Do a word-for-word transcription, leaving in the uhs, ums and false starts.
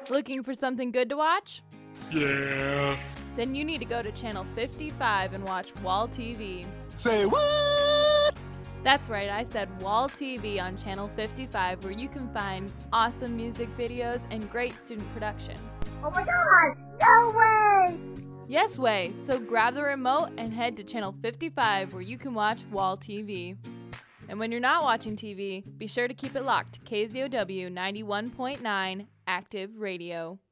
Looking for something good to watch? Yeah. Then you need to go to channel fifty-five and watch Wall T V. Say what? That's right, I said Wall T V on channel fifty-five, where you can find awesome music videos and great student production. Oh my god! No way! Yes way, so grab the remote and head to channel fifty-five, where you can watch Wall T V. And when you're not watching T V, be sure to keep it locked to K Z O W ninety-one point nine Active Radio.